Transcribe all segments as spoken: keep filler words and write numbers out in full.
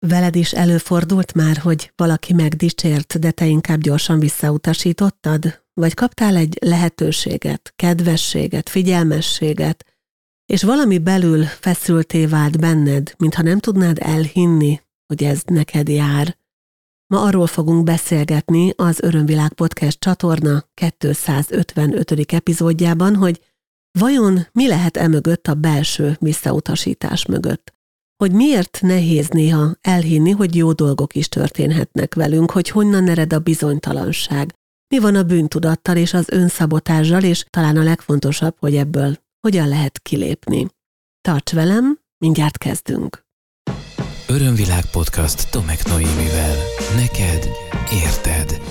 Veled is előfordult már, hogy valaki megdicsért, de te inkább gyorsan visszautasítottad? Vagy kaptál egy lehetőséget, kedvességet, figyelmességet, és valami belül feszülté vált benned, mintha nem tudnád elhinni, hogy ez neked jár? Ma arról fogunk beszélgetni az Örömvilág Podcast csatorna kétszázötvenötödik epizódjában, hogy vajon mi lehet emögött a belső visszautasítás mögött? Hogy miért nehéz néha elhinni, hogy jó dolgok is történhetnek velünk, hogy honnan ered a bizonytalanság, mi van a bűntudattal és az önszabotással, és talán a legfontosabb, hogy ebből hogyan lehet kilépni. Tarts velem, mindjárt kezdünk. Örömvilág Podcast Tomek Noémivel. Neked érted.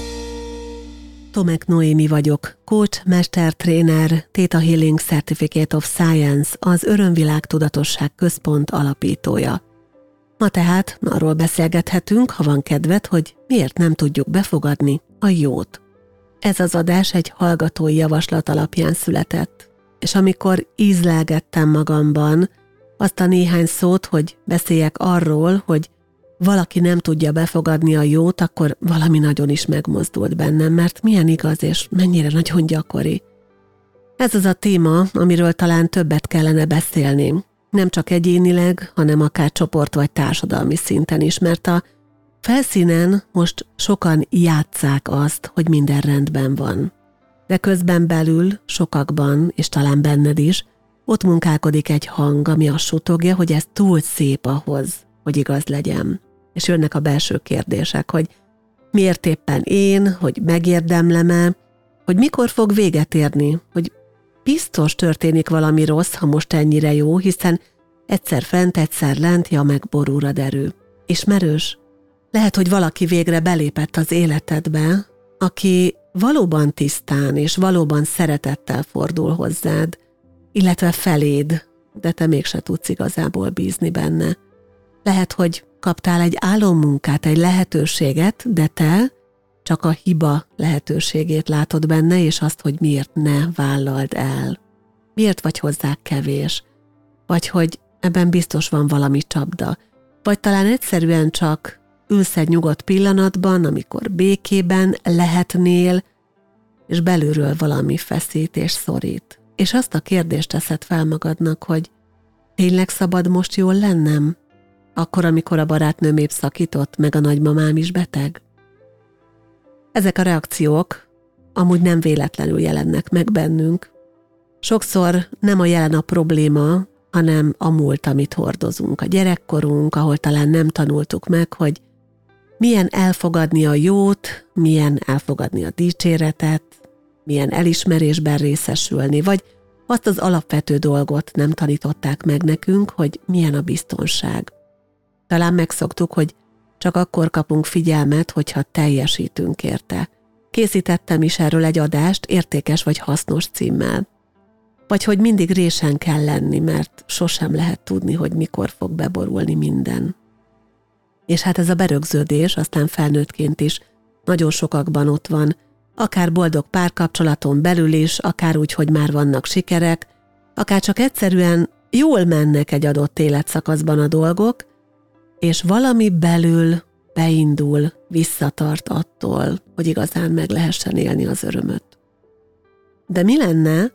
Tomek Noémi vagyok, coach, mestertréner, Theta Healing Certificate of Science, az Örömvilág Tudatosság Központ alapítója. Ma tehát arról beszélgethetünk, ha van kedved, hogy miért nem tudjuk befogadni a jót. Ez az adás egy hallgatói javaslat alapján született, és amikor ízlelgettem magamban azt a néhány szót, hogy beszéljek arról, hogy valaki nem tudja befogadni a jót, akkor valami nagyon is megmozdult bennem, mert milyen igaz és mennyire nagyon gyakori. Ez az a téma, amiről talán többet kellene beszélni, nem csak egyénileg, hanem akár csoport vagy társadalmi szinten is, mert a felszínen most sokan játsszák azt, hogy minden rendben van. De közben belül, sokakban, és talán benned is, ott munkálkodik egy hang, ami azt suttogja, hogy ez túl szép ahhoz, hogy igaz legyen. És jönnek a belső kérdések, hogy miért éppen én, hogy megérdemlem-e, hogy mikor fog véget érni, hogy biztos történik valami rossz, ha most ennyire jó, hiszen egyszer fent, egyszer lent, ja meg borúrad erő. Ismerős? Lehet, hogy valaki végre belépett az életedbe, aki valóban tisztán és valóban szeretettel fordul hozzád, illetve feléd, de te mégse tudsz igazából bízni benne. Lehet, hogy kaptál egy álommunkát, egy lehetőséget, de te csak a hiba lehetőségét látod benne, és azt, hogy miért ne vállald el. Miért vagy hozzá kevés? Vagy hogy ebben biztos van valami csapda. Vagy talán egyszerűen csak ülsz egy nyugodt pillanatban, amikor békében lehetnél, és belülről valami feszít és szorít. És azt a kérdést teszed fel magadnak, hogy tényleg szabad most jól lennem? Akkor, amikor a barátnőm épp szakított, meg a nagymamám is beteg? Ezek a reakciók amúgy nem véletlenül jelennek meg bennünk. Sokszor nem a jelen a probléma, hanem a múlt, amit hordozunk. A gyerekkorunk, ahol talán nem tanultuk meg, hogy milyen elfogadni a jót, milyen elfogadni a dicséretet, milyen elismerésben részesülni, vagy azt az alapvető dolgot nem tanították meg nekünk, hogy milyen a biztonság. Talán megszoktuk, hogy csak akkor kapunk figyelmet, hogyha teljesítünk érte. Készítettem is erről egy adást, értékes vagy hasznos címmel. Vagy hogy mindig résen kell lenni, mert sosem lehet tudni, hogy mikor fog beborulni minden. És hát ez a berögződés, aztán felnőttként is nagyon sokakban ott van, akár boldog párkapcsolaton belül is, akár úgy, hogy már vannak sikerek, akár csak egyszerűen jól mennek egy adott életszakaszban a dolgok, és valami belül beindul, visszatart attól, hogy igazán meg lehessen élni az örömöt. De mi lenne,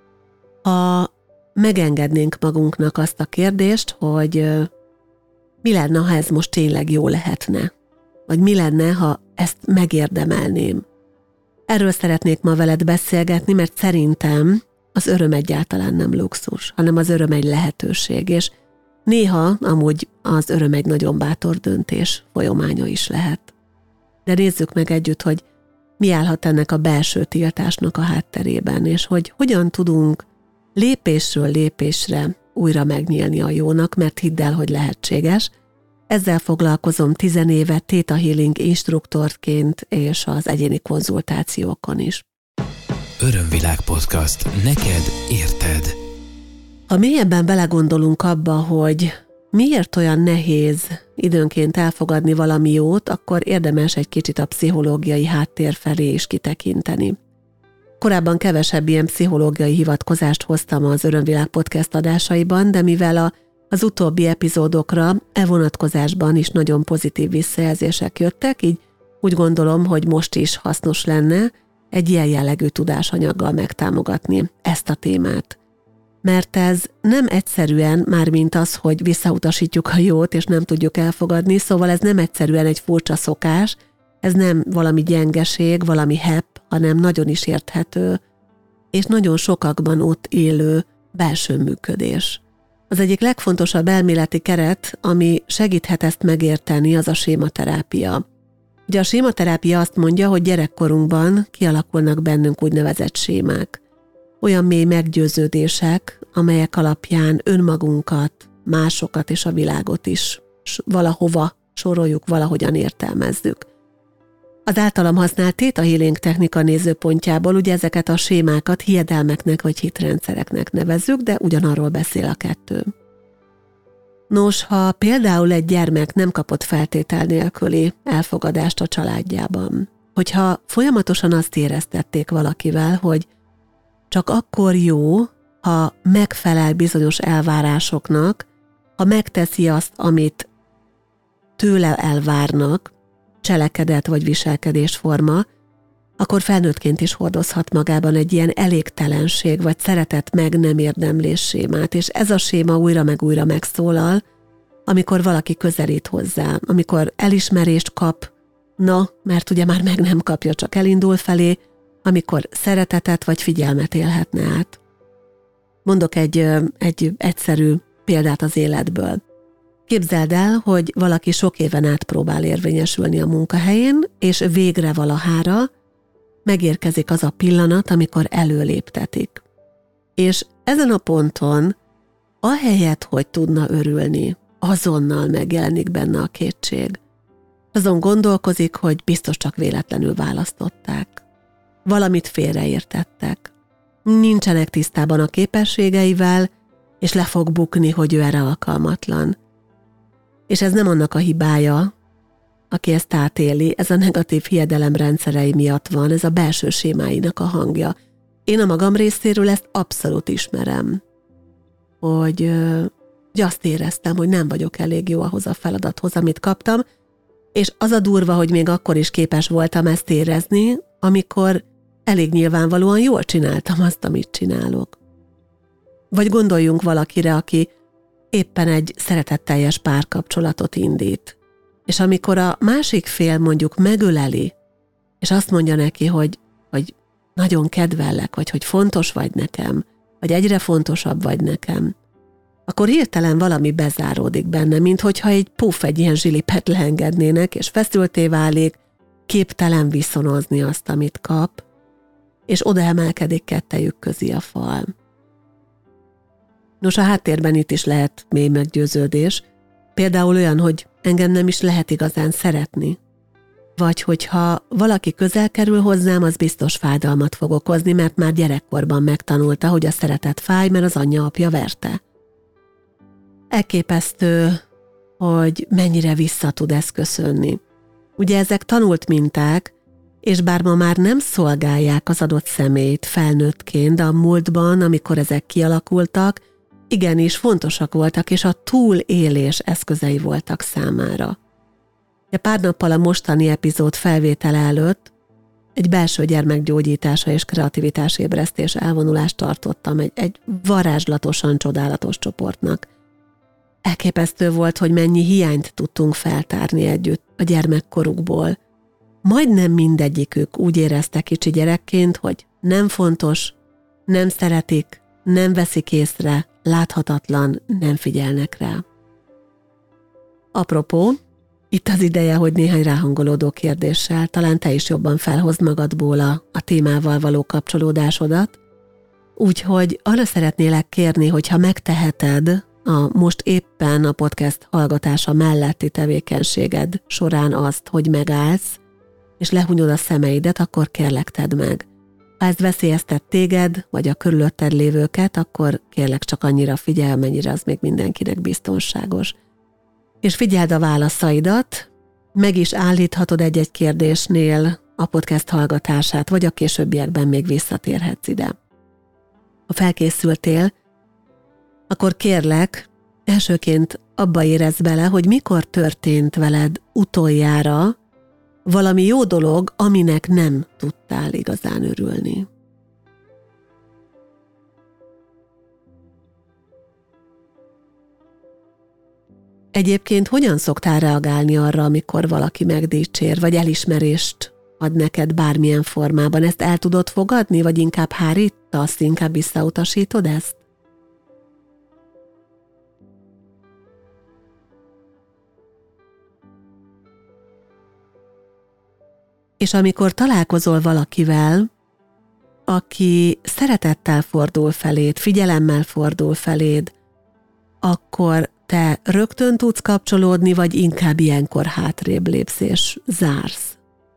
ha megengednénk magunknak azt a kérdést, hogy mi lenne, ha ez most tényleg jó lehetne? Vagy mi lenne, ha ezt megérdemelném? Erről szeretnék ma veled beszélgetni, mert szerintem az öröm egyáltalán nem luxus, hanem az öröm egy lehetőség, és néha amúgy az öröm egy nagyon bátor döntés folyamánya is lehet. De nézzük meg együtt, hogy mi állhat ennek a belső tiltásnak a hátterében, és hogy hogyan tudunk lépésről lépésre újra megnyílni a jónak, mert hidd el, hogy lehetséges. Ezzel foglalkozom tizenéve Theta Healing instruktorként és az egyéni konzultációkon is. Örömvilág Podcast. Neked érted. Ha mélyebben belegondolunk abba, hogy miért olyan nehéz időnként elfogadni valami jót, akkor érdemes egy kicsit a pszichológiai háttér felé is kitekinteni. Korábban kevesebb ilyen pszichológiai hivatkozást hoztam az Örömvilág Podcast adásaiban, de mivel a Az utóbbi epizódokra e vonatkozásban is nagyon pozitív visszajelzések jöttek, így úgy gondolom, hogy most is hasznos lenne egy ilyen jellegű tudásanyaggal megtámogatni ezt a témát. Mert ez nem egyszerűen már mint az, hogy visszautasítjuk a jót, és nem tudjuk elfogadni, szóval ez nem egyszerűen egy furcsa szokás, ez nem valami gyengeség, valami hepp, hanem nagyon is érthető, és nagyon sokakban ott élő belső működés. Az egyik legfontosabb elméleti keret, ami segíthet ezt megérteni, az a sématerápia. Ugye a sématerápia azt mondja, hogy gyerekkorunkban kialakulnak bennünk úgynevezett sémák. Olyan mély meggyőződések, amelyek alapján önmagunkat, másokat és a világot is valahova soroljuk, valahogyan értelmezzük. Az általam használt Theta Healing technika nézőpontjából ugye ezeket a sémákat hiedelmeknek vagy hitrendszereknek nevezzük, de ugyanarról beszél a kettő. Nos, ha például egy gyermek nem kapott feltétel nélküli elfogadást a családjában, hogyha folyamatosan azt éreztették valakivel, hogy csak akkor jó, ha megfelel bizonyos elvárásoknak, ha megteszi azt, amit tőle elvárnak, cselekedet vagy viselkedésforma, akkor felnőttként is hordozhat magában egy ilyen elégtelenség vagy szeretet meg nem érdemlés sémát, és ez a séma újra meg újra megszólal, amikor valaki közelít hozzá, amikor elismerést kap, na, mert ugye már meg nem kapja, csak elindul felé, amikor szeretetet vagy figyelmet élhetne át. Mondok egy, egy egyszerű példát az életből. Képzeld el, hogy valaki sok éven át próbál érvényesülni a munkahelyén, és végre valahára megérkezik az a pillanat, amikor előléptetik. És ezen a ponton, ahelyett, hogy tudna örülni, azonnal megjelenik benne a kétség. Azon gondolkozik, hogy biztos csak véletlenül választották. Valamit félreértettek. Nincsenek tisztában a képességeivel, és le fog bukni, hogy ő erre alkalmatlan. És ez nem annak a hibája, aki ezt átéli, ez a negatív hiedelem rendszerei miatt van, ez a belső sémáinak a hangja. Én a magam részéről ezt abszolút ismerem, hogy, hogy azt éreztem, hogy nem vagyok elég jó ahhoz a feladathoz, amit kaptam, és az a durva, hogy még akkor is képes voltam ezt érezni, amikor elég nyilvánvalóan jól csináltam azt, amit csinálok. Vagy gondoljunk valakire, aki éppen egy szeretetteljes párkapcsolatot indít, és amikor a másik fél mondjuk megöleli, és azt mondja neki, hogy, hogy nagyon kedvellek, vagy hogy fontos vagy nekem, vagy egyre fontosabb vagy nekem, akkor hirtelen valami bezáródik benne, mint hogyha egy puf, egy ilyen zsilipet leengednének, és feszülté válik, képtelen viszonozni azt, amit kap, és oda emelkedik kettejük közé a fal. Nos, a háttérben itt is lehet mély meggyőződés, például olyan, hogy engem nem is lehet igazán szeretni. Vagy hogyha valaki közel kerül hozzám, az biztos fájdalmat fog okozni, mert már gyerekkorban megtanulta, hogy a szeretet fáj, mert az anyja apja verte. Elképesztő, hogy mennyire vissza tud ez köszönni. Ugye ezek tanult minták, és bár ma már nem szolgálják az adott személyt felnőttként, de a múltban, amikor ezek kialakultak, igenis fontosak voltak, és a túlélés eszközei voltak számára. A pár nappal a mostani epizód felvétele előtt egy belső gyermekgyógyítása és kreativitásébresztés elvonulást tartottam egy, egy varázslatosan csodálatos csoportnak. Elképesztő volt, hogy mennyi hiányt tudtunk feltárni együtt a gyermekkorukból. Majdnem mindegyikük úgy érezte kicsi gyerekként, hogy nem fontos, nem szeretik, nem veszik észre, láthatatlan, nem figyelnek rá. Apropó, itt az ideje, hogy néhány ráhangolódó kérdéssel talán te is jobban felhozd magadból a, a témával való kapcsolódásodat, úgyhogy arra szeretnélek kérni, hogyha megteheted a most éppen a podcast hallgatása melletti tevékenységed során azt, hogy megállsz, és lehunyod a szemeidet, akkor kérlek tedd meg. Ha ez veszélyeztet téged, vagy a körülötted lévőket, akkor kérlek csak annyira figyelj, mennyire az még mindenkinek biztonságos. És figyeld a válaszaidat, meg is állíthatod egy-egy kérdésnél a podcast hallgatását, vagy a későbbiekben még visszatérhetsz ide. Ha felkészültél, akkor kérlek, Elsőként abba érez bele, hogy mikor történt veled utoljára valami jó dolog, aminek nem tudtál igazán örülni. Egyébként hogyan szoktál reagálni arra, amikor valaki megdicsér, vagy elismerést ad neked bármilyen formában? Ezt el tudod fogadni, vagy inkább hárítasz, inkább visszautasítod ezt? És amikor találkozol valakivel, aki szeretettel fordul feléd, figyelemmel fordul feléd, akkor te rögtön tudsz kapcsolódni, vagy inkább ilyenkor hátrébb lépsz és zársz?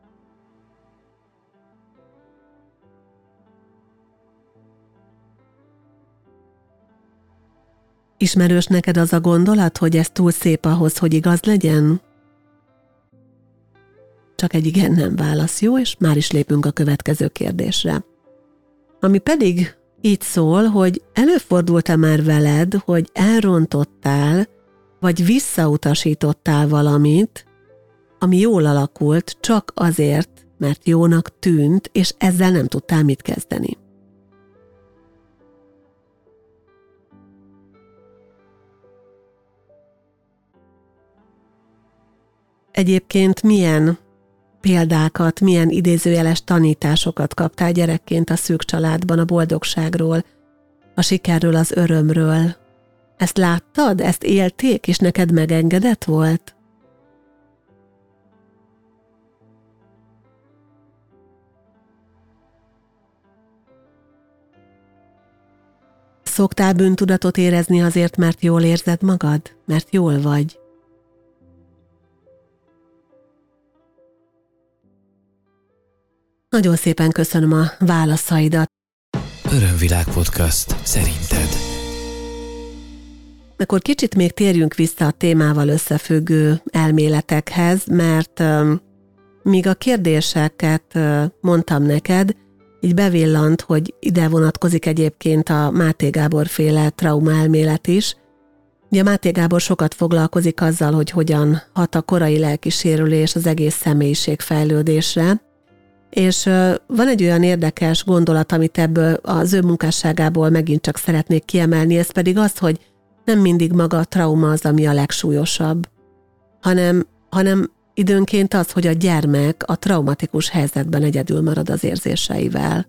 Ismerős neked az a gondolat, hogy ez túl szép ahhoz, hogy igaz legyen? Csak egy igen nem válasz, jó? És már is lépünk a következő kérdésre. Ami pedig így szól, hogy előfordult-e már veled, hogy elrontottál, vagy visszautasítottál valamit, ami jól alakult, csak azért, mert jónak tűnt, és ezzel nem tudtál mit kezdeni. Egyébként milyen példákat, milyen idézőjeles tanításokat kaptál gyerekként a szűk családban a boldogságról, a sikerről, az örömről? Ezt láttad? Ezt élték, és neked megengedett volt? Szoktál bűntudatot érezni azért, mert jól érzed magad? Mert jól vagy? Nagyon szépen köszönöm a válaszaidat. Örömvilág podcast szerinted. Akkor kicsit még térjünk vissza a témával összefüggő elméletekhez, mert um, míg a kérdéseket uh, mondtam neked, így bevillant, hogy ide vonatkozik egyébként a Máté Gábor féle traumaelmélet is. Ugye Máté Gábor sokat foglalkozik azzal, hogy hogyan hat a korai lelkisérülés az egész személyiségfejlődésre, és van egy olyan érdekes gondolat, amit ebből az ő munkásságából megint csak szeretnék kiemelni, ez pedig az, hogy nem mindig maga a trauma az, ami a legsúlyosabb, hanem, hanem időnként az, hogy a gyermek a traumatikus helyzetben egyedül marad az érzéseivel.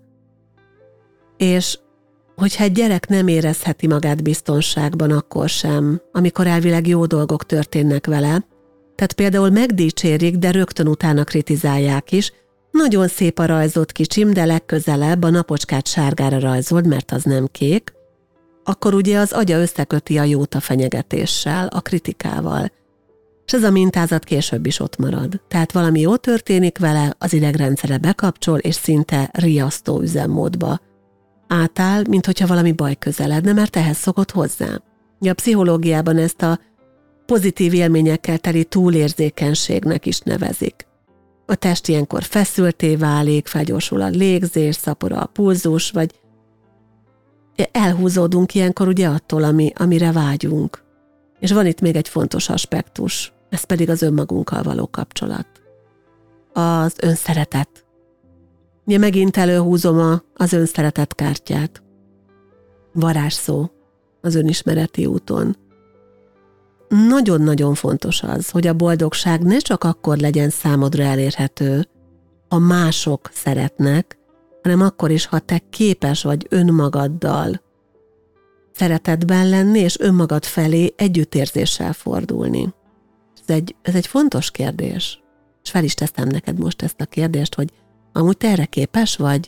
És hogyha egy gyerek nem érezheti magát biztonságban, akkor sem, amikor elvileg jó dolgok történnek vele, tehát például megdicsérik, de rögtön utána kritizálják is, nagyon szép a rajzolt kicsim, de legközelebb a napocskát sárgára rajzold, mert az nem kék, akkor ugye az agya összeköti a jót a fenyegetéssel, a kritikával. És ez a mintázat később is ott marad. Tehát valami jó történik vele, az idegrendszere bekapcsol, és szinte riasztó üzemmódba átáll, mint hogyha valami baj közeledne, mert ehhez szokott hozzá. A pszichológiában ezt a pozitív élményekkel teli túlérzékenységnek is nevezik. A test ilyenkor feszülté válik, felgyorsul a légzés, szapor a pulzus, vagy elhúzódunk ilyenkor ugye attól, ami, amire vágyunk. És van itt még egy fontos aspektus, ez pedig az önmagunkkal való kapcsolat. Az önszeretet. Ugye megint előhúzom a, az önszeretet kártyát. Varázsszó az önismereti úton. Nagyon-nagyon fontos az, hogy a boldogság ne csak akkor legyen számodra elérhető, ha mások szeretnek, hanem akkor is, ha te képes vagy önmagaddal szeretetben lenni, és önmagad felé együttérzéssel fordulni. Ez egy, ez egy fontos kérdés. És fel is teszem neked most ezt a kérdést, hogy amúgy te erre képes vagy?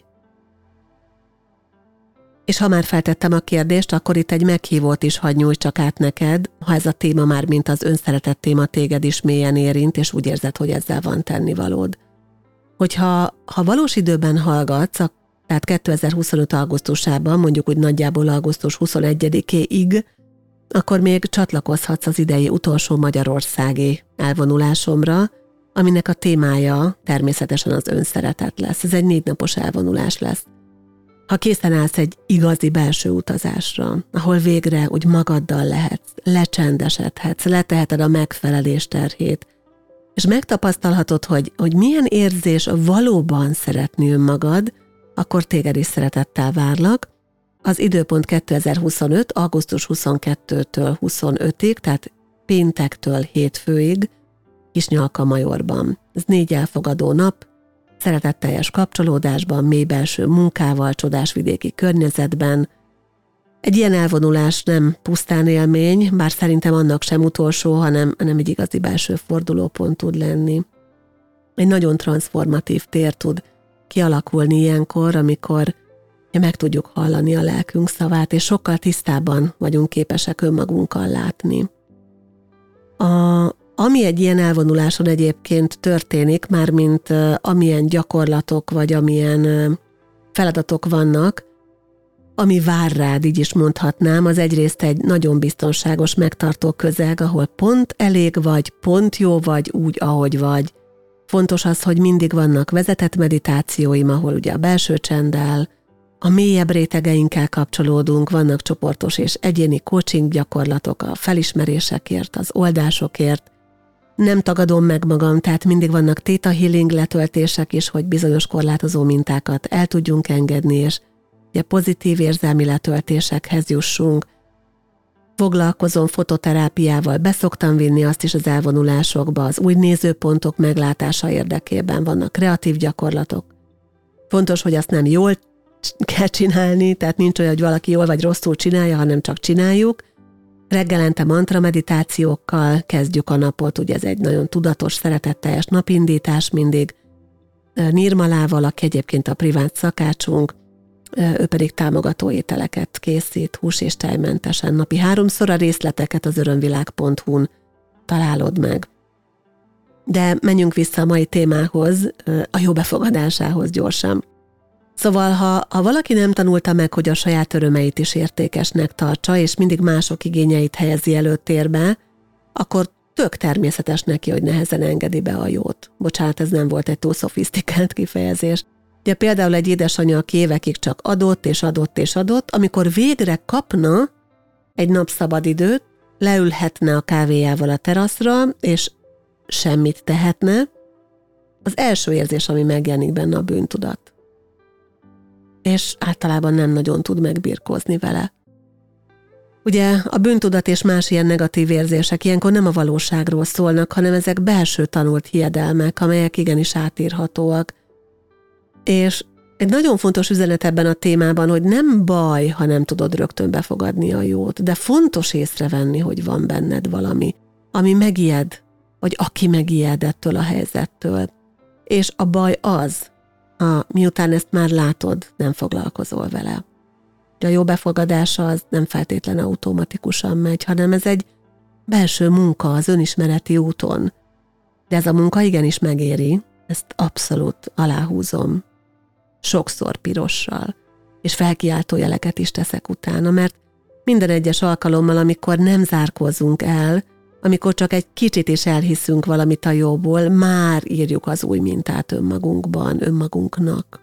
És ha már feltettem a kérdést, akkor itt egy meghívót is hadd nyújtsak át neked, ha ez a téma már mint az önszeretet téma téged is mélyen érint, és úgy érzed, hogy ezzel van tennivalód. Hogyha ha valós időben hallgatsz, tehát kétezer-huszonöt augusztusában, mondjuk úgy nagyjából augusztus huszonegyedikéig, akkor még csatlakozhatsz az idei utolsó magyarországi elvonulásomra, aminek a témája természetesen az önszeretet lesz. Ez egy négy napos elvonulás lesz. Ha készen állsz egy igazi belső utazásra, ahol végre úgy magaddal lehetsz, lecsendesedhetsz, leteheted a megfelelés terhét, és megtapasztalhatod, hogy, hogy milyen érzés valóban szeretni önmagad, akkor téged is szeretettel várlak. Az időpont kétezer-huszonöt. augusztus huszonkettőtől huszonötig, tehát péntektől hétfőig, Kisnyalka-Majorban. Ez négy elfogadó nap, szeretetteljes kapcsolódásban, mély belső munkával, csodás vidéki környezetben. Egy ilyen elvonulás nem pusztán élmény, bár szerintem annak sem utolsó, hanem, hanem egy igazi belső fordulópont tud lenni. Egy nagyon transformatív tér tud kialakulni ilyenkor, amikor meg tudjuk hallani a lelkünk szavát, és sokkal tisztábban vagyunk képesek önmagunkkal látni. A, ami egy ilyen elvonuláson egyébként történik, mármint uh, amilyen gyakorlatok, vagy amilyen uh, feladatok vannak, ami vár rád, így is mondhatnám, az egyrészt egy nagyon biztonságos, megtartó közeg, ahol pont elég vagy, pont jó vagy, úgy, ahogy vagy. Fontos az, hogy mindig vannak vezetett meditációim, ahol ugye a belső csenddel, a mélyebb rétegeinkkel kapcsolódunk, vannak csoportos és egyéni coaching gyakorlatok a felismerésekért, az oldásokért. Nem tagadom meg magam, tehát mindig vannak theta healing letöltések is, hogy bizonyos korlátozó mintákat el tudjunk engedni, és ugye pozitív érzelmi letöltésekhez jussunk. Foglalkozom fototerápiával, beszoktam vinni azt is az elvonulásokba, az új nézőpontok meglátása érdekében vannak kreatív gyakorlatok. Fontos, hogy azt nem jól kell csinálni, tehát nincs olyan, hogy valaki jól vagy rosszul csinálja, hanem csak csináljuk. Reggelente mantra meditációkkal kezdjük a napot, ugye ez egy nagyon tudatos, szeretetteljes napindítás mindig. Nirmalával, aki egyébként a privát szakácsunk, ő pedig támogató ételeket készít, hús- és tejmentesen. Napi háromszor, a részleteket az örömvilág pont hu-n találod meg. De menjünk vissza a mai témához, a jó befogadásához gyorsan. Szóval, ha, ha valaki nem tanulta meg, hogy a saját örömeit is értékesnek tartsa, és mindig mások igényeit helyezi előtérbe, akkor tök természetes neki, hogy nehezen engedi be a jót. Bocsánat, ez nem volt egy túl szofisztikált kifejezés. Ugye például egy édesanyja, aki évekig csak adott és adott és adott, amikor végre kapna egy nap szabadidőt, leülhetne a kávéjával a teraszra, és semmit tehetne, az első érzés, ami megjelenik benne, a bűntudat. És általában nem nagyon tud megbirkózni vele. Ugye a bűntudat és más ilyen negatív érzések ilyenkor nem a valóságról szólnak, hanem ezek belső tanult hiedelmek, amelyek igenis átírhatóak. És egy nagyon fontos üzenet ebben a témában, hogy nem baj, ha nem tudod rögtön befogadni a jót, de fontos észrevenni, hogy van benned valami, ami megijed, vagy aki megijed ettől a helyzettől. És a baj az, ha miután ezt már látod, nem foglalkozol vele. A jó befogadása az nem feltétlen automatikusan megy, hanem ez egy belső munka az önismereti úton. De ez a munka igenis megéri, ezt abszolút aláhúzom. Sokszor pirossal, és felkiáltó jeleket is teszek utána, mert minden egyes alkalommal, amikor nem zárkózunk el, amikor csak egy kicsit is elhiszünk valamit a jóból, már írjuk az új mintát önmagunkban, önmagunknak.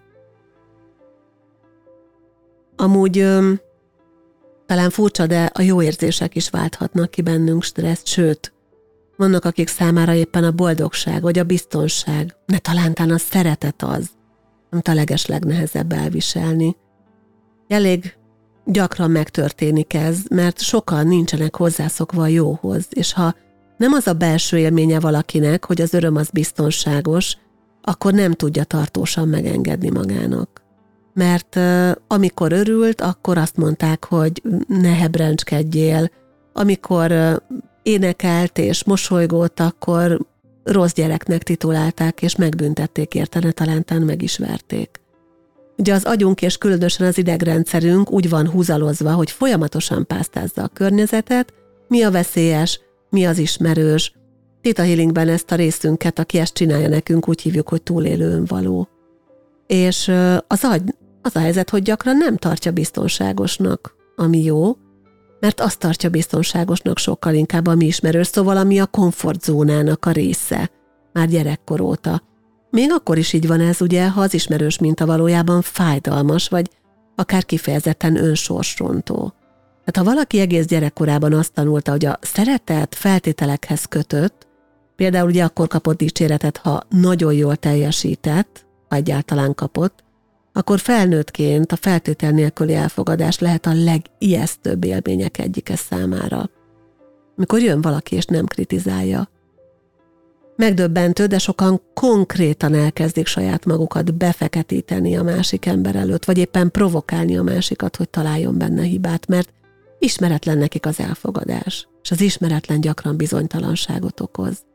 Amúgy öm, talán furcsa, de a jó érzések is válthatnak ki bennünk stresszt, sőt, vannak, akik számára éppen a boldogság, vagy a biztonság, ne talántán a szeretet az, amit a leges legnehezebb elviselni. Elég gyakran megtörténik ez, mert sokan nincsenek hozzászokva a jóhoz, és ha nem az a belső élménye valakinek, hogy az öröm az biztonságos, akkor nem tudja tartósan megengedni magának. Mert uh, amikor örült, akkor azt mondták, hogy ne hebrencskedjél, amikor uh, énekelt és mosolygott, akkor rossz gyereknek titulálták, és megbüntették érte, ne talántán meg is verték. Ugye az agyunk és különösen az idegrendszerünk úgy van húzalozva, hogy folyamatosan pásztázza a környezetet, mi a veszélyes, mi az ismerős. Theta Healingben ezt a részünket, aki ezt csinálja nekünk, úgy hívjuk, hogy túlélő önvaló. És az agy, az a helyzet, hogy gyakran nem tartja biztonságosnak, ami jó, mert azt tartja biztonságosnak sokkal inkább, ami ismerős, szóval ami a komfortzónának a része, már gyerekkor óta. Még akkor is így van ez, ugye, ha az ismerős minta valójában fájdalmas, vagy akár kifejezetten önsorsrontó. Tehát ha valaki egész gyerekkorában azt tanulta, hogy a szeretet feltételekhez kötött, például ugye akkor kapott dicséretet, ha nagyon jól teljesített, ha egyáltalán kapott, akkor felnőttként a feltétel nélküli elfogadás lehet a legijesztőbb élmények egyike számára. Mikor jön valaki és nem kritizálja. Megdöbbentő, de sokan konkrétan elkezdik saját magukat befeketíteni a másik ember előtt, vagy éppen provokálni a másikat, hogy találjon benne hibát, mert ismeretlen nekik az elfogadás, és az ismeretlen gyakran bizonytalanságot okoz.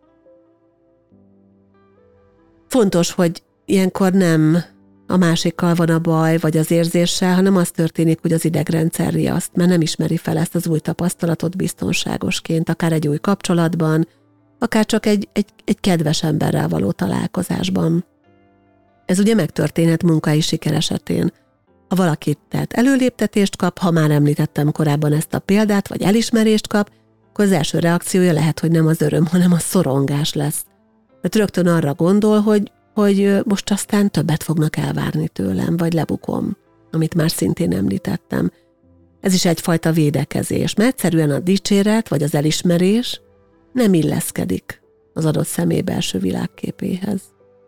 Fontos, hogy ilyenkor nem a másikkal van a baj, vagy az érzéssel, hanem az történik, hogy az idegrendszer riaszt, mert nem ismeri fel ezt az új tapasztalatot biztonságosként, akár egy új kapcsolatban, akár csak egy, egy, egy kedves emberrel való találkozásban. Ez ugye megtörténhet munkai siker esetén. Ha valaki tehát előléptetést kap, ha már említettem korábban ezt a példát, vagy elismerést kap, akkor az első reakciója lehet, hogy nem az öröm, hanem a szorongás lesz. Tehát rögtön arra gondol, hogy, hogy most aztán többet fognak elvárni tőlem, vagy lebukom, amit már szintén említettem. Ez is egyfajta védekezés, mert egyszerűen a dicséret, vagy az elismerés nem illeszkedik az adott személy belső világképéhez.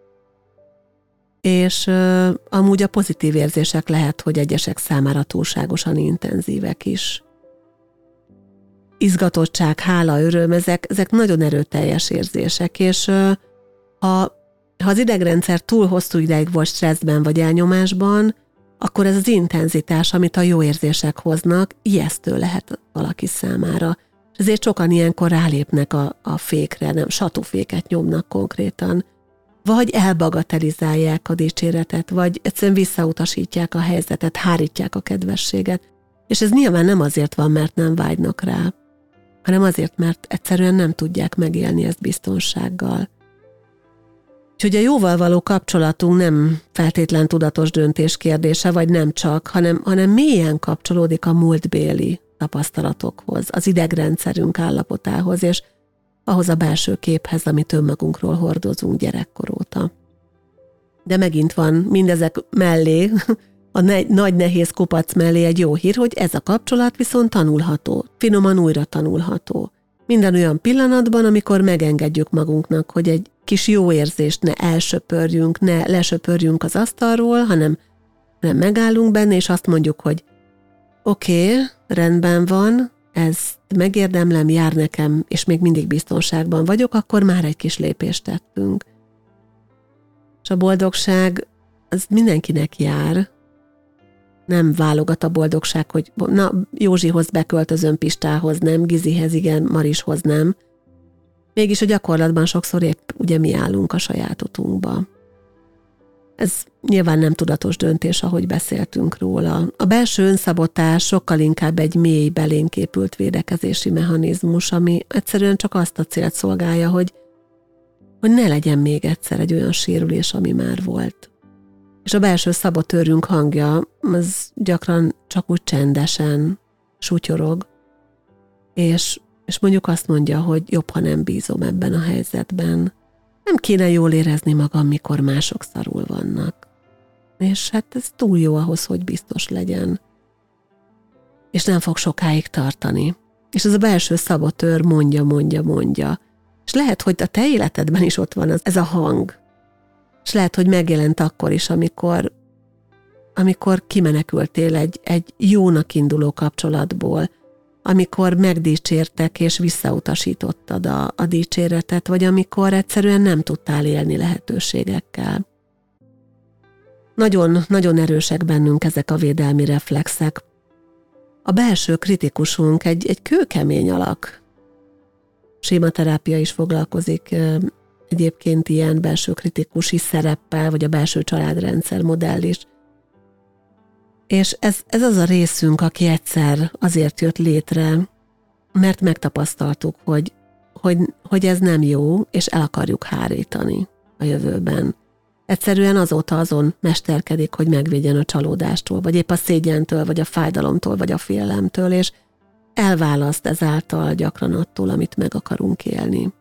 És uh, amúgy a pozitív érzések lehet, hogy egyesek számára túlságosan intenzívek is. Izgatottság, hála, öröm, ezek, ezek nagyon erőteljes érzések, és uh, ha, ha az idegrendszer túl hosszú ideig volt stresszben vagy elnyomásban, akkor ez az intenzitás, amit a jó érzések hoznak, ijesztő lehet valaki számára. És ezért sokan ilyenkor rálépnek a, a fékre, nem, satúféket nyomnak konkrétan, vagy elbagatelizálják a dicséretet, vagy egyszerűen visszautasítják a helyzetet, hárítják a kedvességet. És ez nyilván nem azért van, mert nem vágynak rá, hanem azért, mert egyszerűen nem tudják megélni ezt biztonsággal. Úgyhogy a jóval való kapcsolatunk nem feltétlen tudatos döntés kérdése, vagy nem csak, hanem, hanem mélyen kapcsolódik a múltbéli tapasztalatokhoz, az idegrendszerünk állapotához, és ahhoz a belső képhez, amit önmagunkról hordozunk gyerekkor óta. De megint van mindezek mellé, a ne- nagy nehéz kupac mellé egy jó hír, hogy ez a kapcsolat viszont tanulható, finoman újra tanulható. Minden olyan pillanatban, amikor megengedjük magunknak, hogy egy kis jó érzést ne elsöpörjünk, ne lesöpörjünk az asztalról, hanem nem megállunk benne, és azt mondjuk, hogy oké, okay, rendben van, ezt megérdemlem, jár nekem, és még mindig biztonságban vagyok, akkor már egy kis lépést tettünk. És a boldogság az mindenkinek jár. Nem válogat a boldogság, hogy na, Józsihoz beköltözöm, Pistához nem, Gizihez igen, Marishoz nem. Mégis a gyakorlatban sokszor épp ugye mi állunk a saját utunkba. Ez nyilván nem tudatos döntés, ahogy beszéltünk róla. A belső önszabotás sokkal inkább egy mély, belénk épült védekezési mechanizmus, ami egyszerűen csak azt a célt szolgálja, hogy, hogy ne legyen még egyszer egy olyan sérülés, ami már volt. És a belső szabotőrünk hangja, az gyakran csak úgy csendesen sutyorog, és, és mondjuk azt mondja, hogy jobb, ha nem bízom ebben a helyzetben. Nem kéne jól érezni magam, mikor mások szarul vannak. És hát ez túl jó ahhoz, hogy biztos legyen. És nem fog sokáig tartani. És ez a belső szabotőr mondja, mondja, mondja. És lehet, hogy a te életedben is ott van az, ez a hang. És lehet, hogy megjelent akkor is, amikor, amikor kimenekültél egy, egy jónak induló kapcsolatból, amikor megdicsértek és visszautasítottad a, a dicséretet, vagy amikor egyszerűen nem tudtál élni lehetőségekkel. Nagyon, nagyon erősek bennünk ezek a védelmi reflexek. A belső kritikusunk egy, egy kőkemény alak. Sématerápia is foglalkozik egyébként ilyen belső kritikusi szereppel, vagy a belső családrendszer modell is. És ez, ez az a részünk, aki egyszer azért jött létre, mert megtapasztaltuk, hogy, hogy, hogy ez nem jó, és el akarjuk hárítani a jövőben. Egyszerűen azóta azon mesterkedik, hogy megvédjen a csalódástól, vagy épp a szégyentől, vagy a fájdalomtól, vagy a félelemtől, és elválaszt ezáltal gyakran attól, amit meg akarunk élni.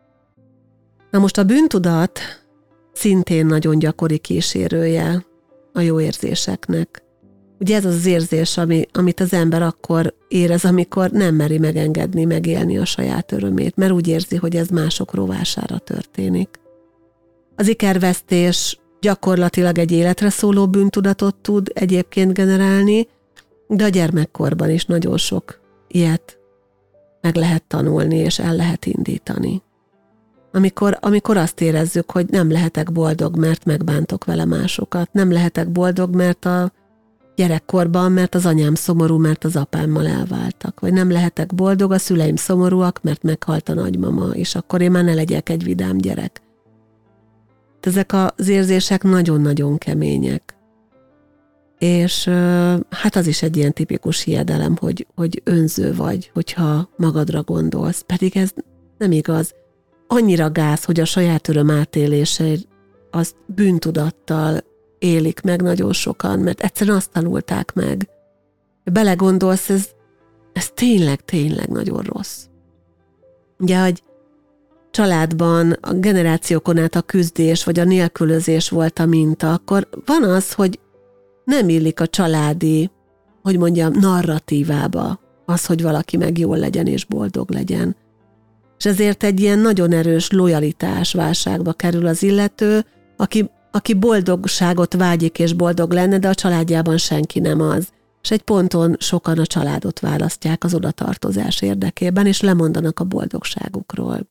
Na most a bűntudat szintén nagyon gyakori kísérője a jó érzéseknek. Ugye ez az az érzés, ami, amit az ember akkor érez, amikor nem meri megengedni, megélni a saját örömét, mert úgy érzi, hogy ez mások rovására történik. Az ikervesztés gyakorlatilag egy életre szóló bűntudatot tud egyébként generálni, de a gyermekkorban is nagyon sok ilyet meg lehet tanulni, és el lehet indítani. Amikor, amikor azt érezzük, hogy nem lehetek boldog, mert megbántok vele másokat, nem lehetek boldog, mert a gyerekkorban, mert az anyám szomorú, mert az apámmal elváltak, vagy nem lehetek boldog, a szüleim szomorúak, mert meghalt a nagymama, és akkor én már ne legyek egy vidám gyerek. Ezek az érzések nagyon-nagyon kemények. És hát az is egy ilyen tipikus hiedelem, hogy, hogy önző vagy, hogyha magadra gondolsz, pedig ez nem igaz. Annyira gáz, hogy a saját öröm átélése azt bűntudattal élik meg nagyon sokan, mert egyszerűen azt tanulták meg. Belegondolsz, ez, ez tényleg, tényleg nagyon rossz. Ugye, hogy családban a generációkon át a küzdés vagy a nélkülözés volt a minta, akkor van az, hogy nem illik a családi, hogy mondjam, narratívába az, hogy valaki meg jól legyen és boldog legyen. És ezért egy ilyen nagyon erős lojalitás válságba kerül az illető, aki, aki boldogságot vágyik és boldog lenne, de a családjában senki nem az. És egy ponton sokan a családot választják az odatartozás érdekében, és lemondanak a boldogságukról.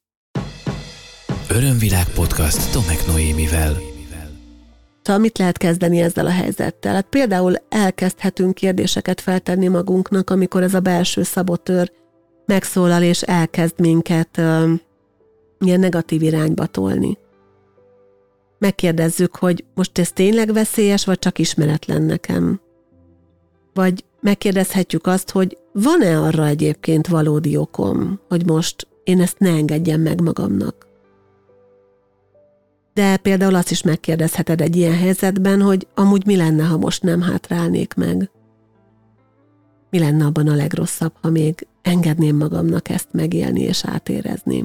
Örömvilág podcast Tomek Noémivel. Szóval mit lehet kezdeni ezzel a helyzettel? Hát például elkezdhetünk kérdéseket feltenni magunknak, amikor ez a belső szabotőr megszólal és elkezd minket uh, ilyen negatív irányba tolni. Megkérdezzük, hogy most ez tényleg veszélyes, vagy csak ismeretlen nekem? Vagy megkérdezhetjük azt, hogy van-e arra egyébként valódi okom, hogy most én ezt ne engedjem meg magamnak? De például azt is megkérdezheted egy ilyen helyzetben, hogy amúgy mi lenne, ha most nem hátrálnék meg? Mi lenne abban a legrosszabb, ha még engedném magamnak ezt megélni és átérezni?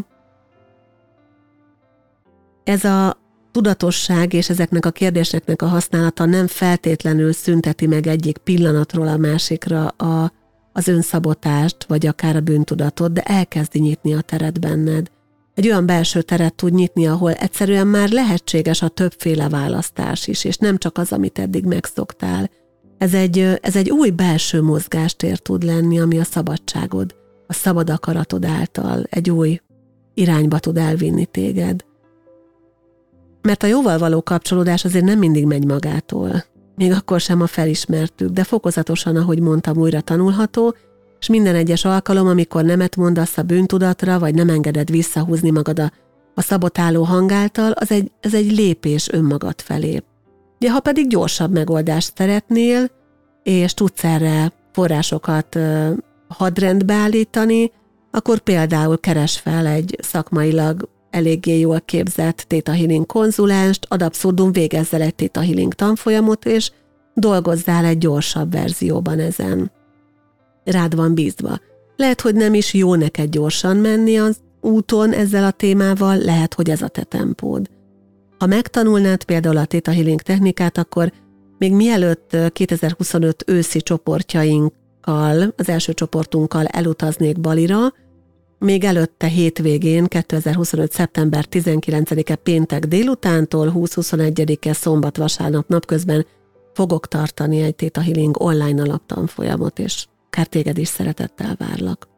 Ez a tudatosság és ezeknek a kérdéseknek a használata nem feltétlenül szünteti meg egyik pillanatról a másikra a, az önszabotást, vagy akár a bűntudatot, de elkezdi nyitni a teret benned. Egy olyan belső teret tud nyitni, ahol egyszerűen már lehetséges a többféle választás is, és nem csak az, amit eddig megszoktál. Ez egy, ez egy új belső mozgástér tud lenni, ami a szabadságod, a szabad akaratod által egy új irányba tud elvinni téged. Mert a jóval való kapcsolódás azért nem mindig megy magától. Még akkor sem, ha felismertük, de fokozatosan, ahogy mondtam, újra tanulható, és minden egyes alkalom, amikor nemet mondasz a bűntudatra, vagy nem engeded visszahúzni magad a, a szabotáló hang által, az egy, ez egy lépés önmagad felé. De ha pedig gyorsabb megoldást szeretnél, és tudsz erre forrásokat hadrendbe állítani, akkor például keresd fel egy szakmailag eléggé jól képzett Theta Healing konzulenst, ad abszurdum végezzel egy Theta Healing tanfolyamot, és dolgozzál egy gyorsabb verzióban ezen. Rád van bízva. Lehet, hogy nem is jó neked gyorsan menni az úton ezzel a témával, lehet, hogy ez a te tempód. Ha megtanulnád például a Theta Healing technikát, akkor még mielőtt kétezer-huszonöt őszi csoportjainkkal, az első csoportunkkal elutaznék Balira, még előtte hétvégén, kétezer-huszonöt. szeptember tizenkilencedike péntek délutántól húsz-huszonegyedike szombat-vasárnap napközben fogok tartani egy Theta Healing online alaptanfolyamot, és akár téged is szeretettel várlak.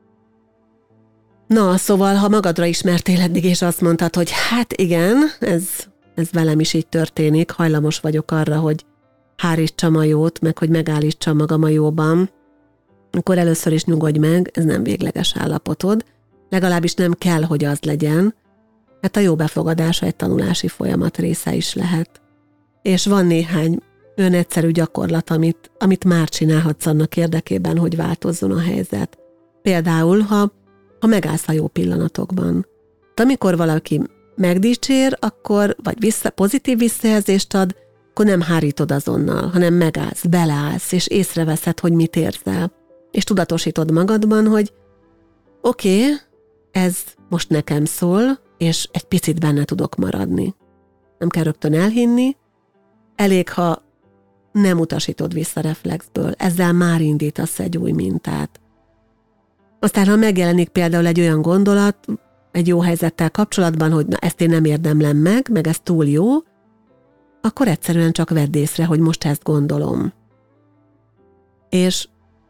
Na, szóval, ha magadra ismertél eddig, és azt mondtad, hogy hát igen, ez, ez velem is így történik, hajlamos vagyok arra, hogy hárítsam a jót, meg hogy megállítsam magam a jóban, akkor először is nyugodj meg, ez nem végleges állapotod, legalábbis nem kell, hogy az legyen, mert a jó befogadása egy tanulási folyamat része is lehet. És van néhány olyan egyszerű gyakorlat, amit, amit már csinálhatsz annak érdekében, hogy változzon a helyzet. Például, ha, ha megállsz a jó pillanatokban. De amikor valaki megdicsér, akkor, vagy vissza, pozitív visszajelzést ad, akkor nem hárítod azonnal, hanem megállsz, beleállsz, és észreveszed, hogy mit érzel. És tudatosítod magadban, hogy oké, okay, ez most nekem szól, és egy picit benne tudok maradni. Nem kell rögtön elhinni, elég, ha nem utasítod vissza reflexből, ezzel már indítasz egy új mintát. Aztán, ha megjelenik például egy olyan gondolat, egy jó helyzettel kapcsolatban, hogy na, ezt én nem érdemlem meg, meg ez túl jó, akkor egyszerűen csak vedd észre, hogy most ezt gondolom. És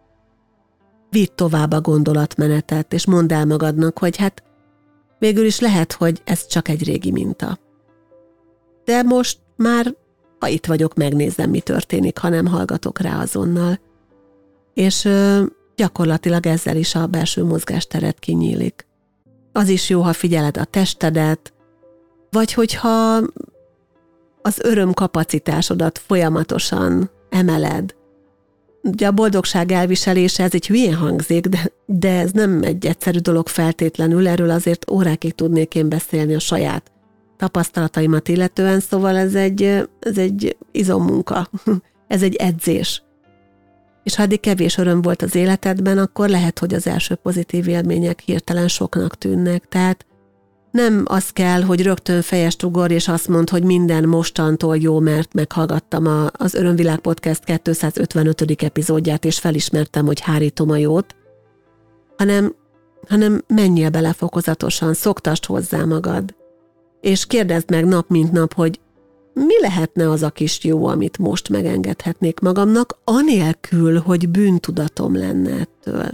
vidd tovább a gondolatmenetet, és mondd el magadnak, hogy hát végül is lehet, hogy ez csak egy régi minta. De most már, ha itt vagyok, megnézem, mi történik, ha nem hallgatok rá azonnal. És ö, gyakorlatilag ezzel is a belső mozgásteret kinyílik. Az is jó, ha figyeled a testedet, vagy hogyha az örömkapacitásodat folyamatosan emeled. Ugye a boldogság elviselése, ez egy hülyén hangzik, de, de ez nem egy egyszerű dolog feltétlenül, erről azért órákig tudnék én beszélni a saját tapasztalataimat illetően, szóval ez egy, ez egy izommunka, ez egy edzés. És ha eddig kevés öröm volt az életedben, akkor lehet, hogy az első pozitív élmények hirtelen soknak tűnnek. Tehát nem az kell, hogy rögtön fejest ugorj, és azt mondd, hogy minden mostantól jó, mert meghallgattam a, az Örömvilág Podcast kétszázötvenötödik epizódját, és felismertem, hogy hárítom a jót, hanem, hanem menjél bele fokozatosan, szoktasd hozzá magad, és kérdezd meg nap mint nap, hogy mi lehetne az a kis jó, amit most megengedhetnék magamnak, anélkül, hogy bűntudatom lenne ettől.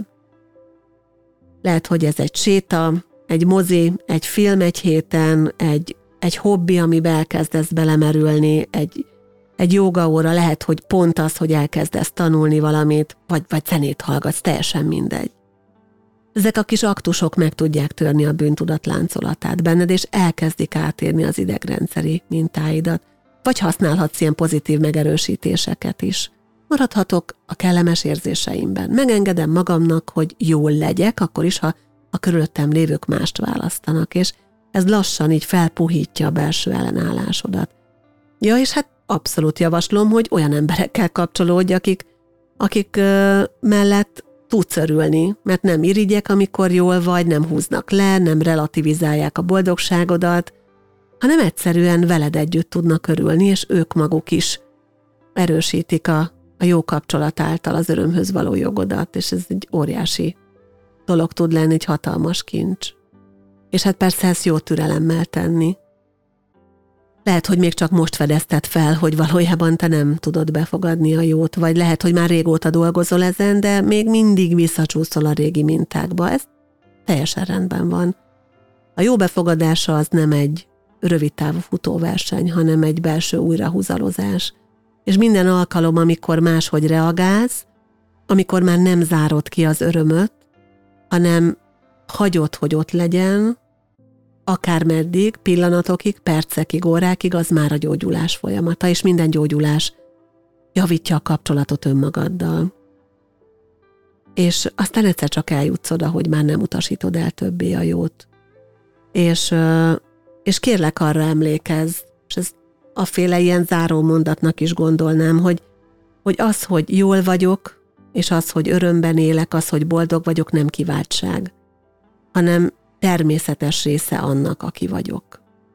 Lehet, hogy ez egy séta, egy mozi, egy film egy héten, egy, egy hobbi, amibe elkezdesz belemerülni, egy, egy jógaóra, lehet, hogy pont az, hogy elkezdesz tanulni valamit, vagy, vagy zenét hallgatsz, teljesen mindegy. Ezek a kis aktusok meg tudják törni a bűntudat láncolatát benned, és elkezdik átérni az idegrendszeri mintáidat, vagy használhatsz ilyen pozitív megerősítéseket is. Maradhatok a kellemes érzéseimben. Megengedem magamnak, hogy jól legyek, akkor is, ha a körülöttem lévők mást választanak, és ez lassan így felpuhítja a belső ellenállásodat. Ja, és hát abszolút javaslom, hogy olyan emberekkel kapcsolódj, akik, akik uh, mellett tudsz örülni, mert nem irigyek, amikor jól vagy, nem húznak le, nem relativizálják a boldogságodat, hanem egyszerűen veled együtt tudnak örülni, és ők maguk is erősítik a, a jó kapcsolat által az örömhöz való jogodat, és ez egy óriási dolog tud lenni, egy hatalmas kincs. És hát persze ezt jó türelemmel tenni. Lehet, hogy még csak most fedezted fel, hogy valójában te nem tudod befogadni a jót, vagy lehet, hogy már régóta dolgozol ezen, de még mindig visszacsúszol a régi mintákba. Ez teljesen rendben van. A jó befogadása az nem egy rövidtávú futóverseny, hanem egy belső újrahúzalozás. És minden alkalom, amikor máshogy reagálsz, amikor már nem zárod ki az örömöt, hanem hagyod, hogy ott legyen, akármeddig, pillanatokig, percekig, órákig, az már a gyógyulás folyamata, és minden gyógyulás javítja a kapcsolatot önmagaddal. És aztán egyszer csak eljutsz oda, hogy már nem utasítod el többé a jót. És, és kérlek arra emlékezz, és ez a féle ilyen záró mondatnak is gondolnám, hogy, hogy az, hogy jól vagyok, és az, hogy örömben élek, az, hogy boldog vagyok, nem kiváltság, hanem természetes része annak, aki vagyok.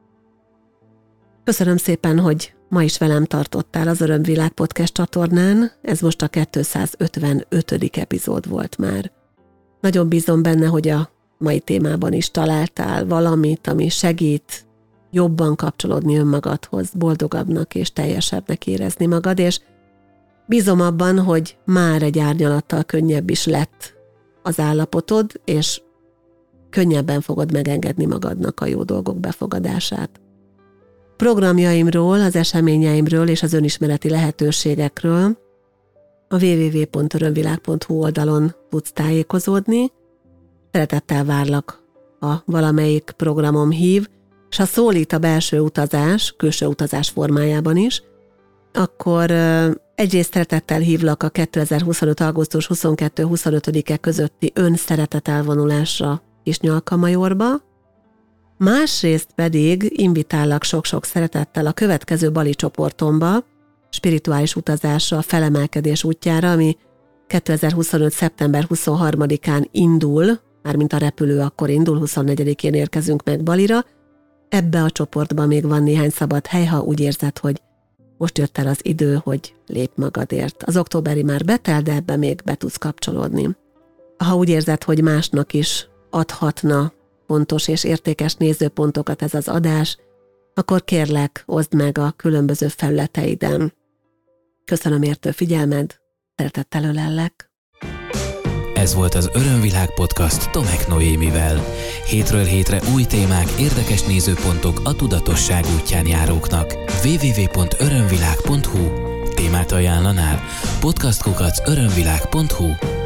Köszönöm szépen, hogy ma is velem tartottál az Örömvilág Podcast csatornán, ez most a kétszázötvenötödik epizód volt már. Nagyon bízom benne, hogy a mai témában is találtál valamit, ami segít jobban kapcsolódni önmagadhoz, boldogabbnak és teljesebbnek érezni magad, és bízom abban, hogy már egy árnyalattal könnyebb is lett az állapotod, és könnyebben fogod megengedni magadnak a jó dolgok befogadását. Programjaimról, az eseményeimről és az önismereti lehetőségekről a double-u double-u double-u pont örömvilág pont hu oldalon tudsz tájékozódni. Szeretettel várlak, ha valamelyik programom hív, és ha szólít a belső utazás, külső utazás formájában is, akkor egyrészt szeretettel hívlak a kétezer-huszonöt. augusztus huszonkettő-huszonötödike közötti önszeretet elvonulásra Kisnyalka-Majorba, másrészt pedig invitállak sok-sok szeretettel a következő Bali csoportomba, spirituális utazásra, a felemelkedés útjára, ami kétezer-huszonöt. szeptember huszonharmadikán indul, mármint a repülő akkor indul, huszonnegyedikén érkezünk meg Balira. Ebbe a csoportban még van néhány szabad hely, ha úgy érzed, hogy most jött el az idő, hogy lépj magadért. Az októberi már betelt, de ebbe még be tudsz kapcsolódni. Ha úgy érzed, hogy másnak is adhatna fontos és értékes nézőpontokat ez az adás, akkor kérlek, oszd meg a különböző felületeiden. Köszönöm értő figyelmed, szeretettel ölellek. Ez volt az Örömvilág podcast Tomek Noémivel. Hétről hétre új témák, érdekes nézőpontok a tudatosság útján járóknak. double-u double-u double-u pont örömvilág pont hu Témát ajánlanál? podcast kukac örömvilág pont hu